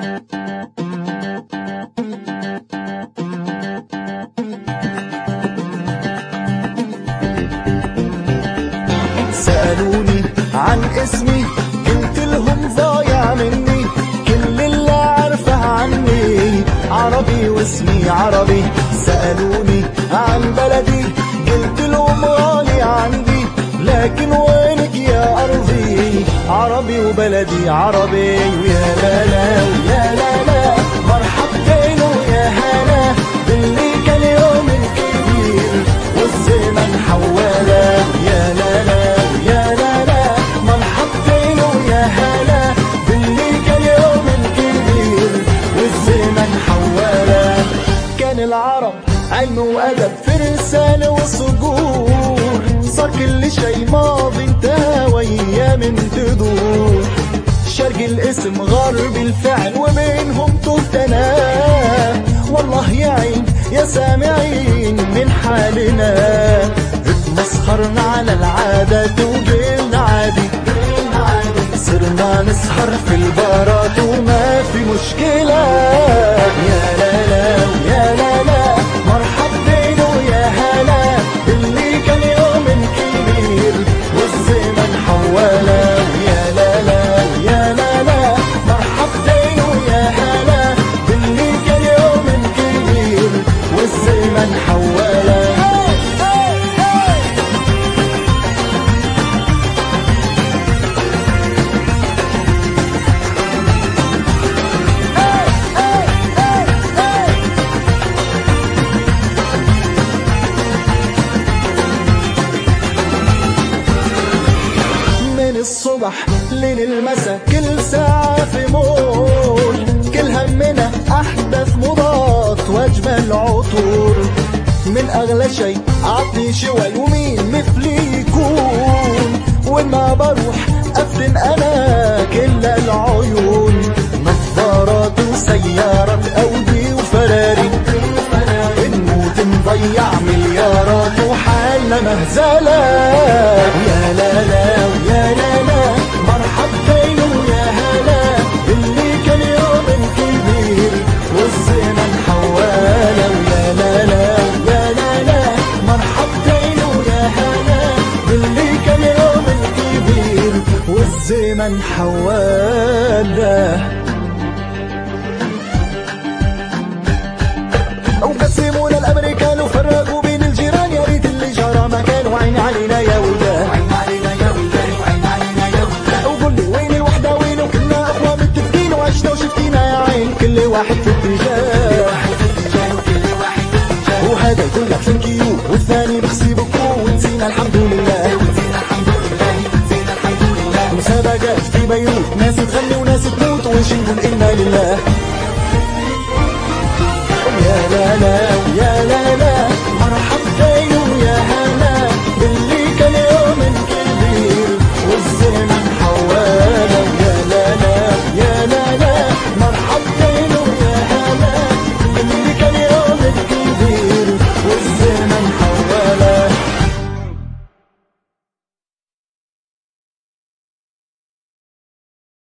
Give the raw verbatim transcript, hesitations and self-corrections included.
سألوني عن اسمي قلت لهم ضايع مني، كل اللي عارفه عني عربي واسمي عربي. سألوني عن بلدي قلت لهم غالي عندي، لكن وينك يا أرضي عربي وبلدي عربي. ويا لا لا ويا لا لا مرحبتين ويا هلا باللي كان يوم كبير والزمن حواله. يا لا لا ويا لا لا مرحبتين ويا هلا باللي كان يوم كبير والزمن حواله. كان العرب علم وأدب فرسان وصقور، صار كل شي ماضي انتهى وأيام تدور. شرق الاسم غرب الفعل ومنهم تهت أنا، والله يعين يا سامعين من حالنا. اتمسخرنا على العادات وقلنا عادي، صرنا نسهر في البارات وما في مشكلة. يا لا لا ويا لا لا مرحبتين ويا هلا اللي كان يوم كبير والزمن حواله. يا لا لا ويا لا لا مرحبتين ويا هلا اللي كان يوم كبير والزمن حواله. الصبح لين المسا كل ساعة في مول، كل همنا أحدث موضات وأجمل عطور. من أغلى شي أعطي شوي ومين مثلي يكون، وين ما بروح أفتن أنا كل العيون. نظارات وسيارات أودي وفراري، نموت نضيع مليارات وحالنا مهزلة. يا لا لا ويا لا لا مرحبتين ويا هلا اللي كان يوم كبير والزمن حواله. ويا لا لا ويا لا لا مرحبتين ويا هلا اللي كان يوم كبير والزمن حواله. وقسمونا الامريكان وفرقوا بين الجيران، يا ريت اللي جرى ما كان وعين علينا يا ولاد. وقول لي وين الوحده وين وكلنا اقوى متفقين وعشنا وشفتينا يا عين كل واحد في اتجاه. وهذا يقول لك ثانكيو والثاني بخسي بكو ونسينا الحمد لله. مسابقات في بيروت ناس تغني وناس